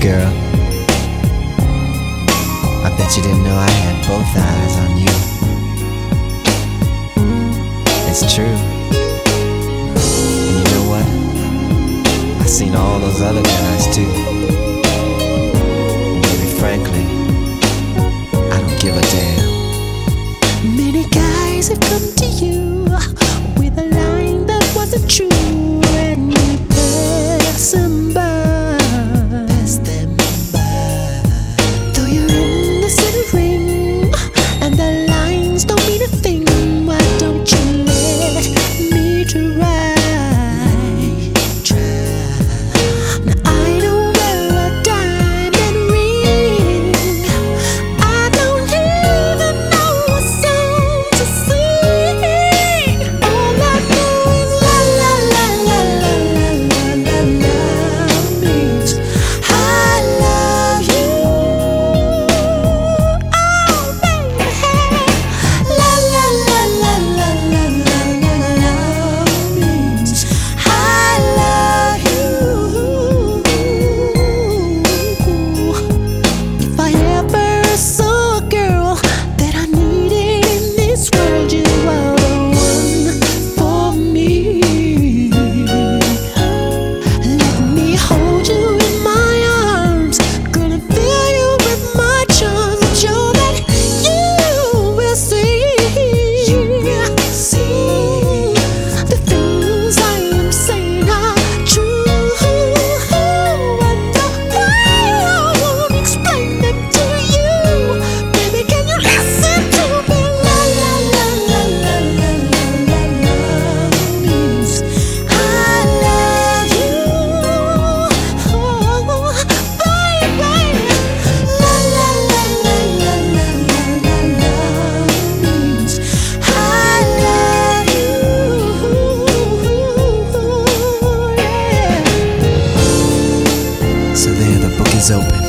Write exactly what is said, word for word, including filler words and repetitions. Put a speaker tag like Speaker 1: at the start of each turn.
Speaker 1: girl. I bet you didn't know I had both eyes on you. It's true. And you know what? I seen all those other guys too. Baby, frankly, I don't give a damn.
Speaker 2: Many guys have come to you with a line that wasn't true, and you pass them by.
Speaker 1: Pass them by.
Speaker 2: Though you're in the center ring and the lines don't mean a thing, why don't you let me try? Now I don't wear a diamond ring, I don't even know a song to sing. All I know is la la la la la la la la means I love you. Oh baby, la la la la la la la la la means I love you. If I ever saw a girl that I needed in this world, you are the one for me. Let me hold you in my arms, gonna fill you with my charms. I'm sure that you will see, see the things I am saying are true, and the way I won't explain them to you. Baby, can you listen to me? La la la la la la la la la means I love you. Oh, baby, la la la la la la la la means I love you. Yeah.
Speaker 1: So there, the book is open.